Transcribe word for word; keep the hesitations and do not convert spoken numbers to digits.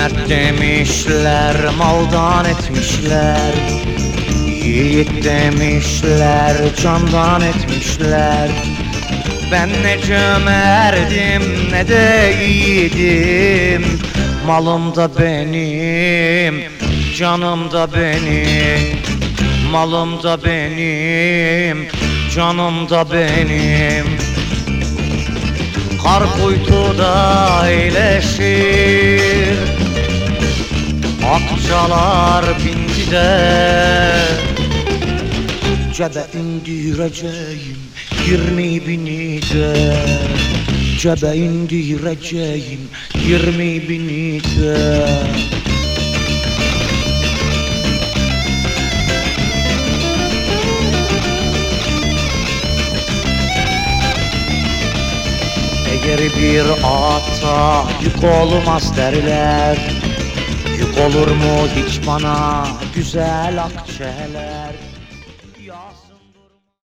Mert demişler, maldan etmişler. Yiğit demişler, candan etmişler. Ben ne cömerdim ne de yiğidim. Malım da benim, canım da benim. Malım da benim, canım da benim. Kar kuytuda iyileşir, akçalar bindi de. Cebe indireceğim yirmi bini de. Cebe indireceğim yirmi bini de. Eğer bir ata yük olmaz derler, yük olur mu hiç bana güzel akçeler?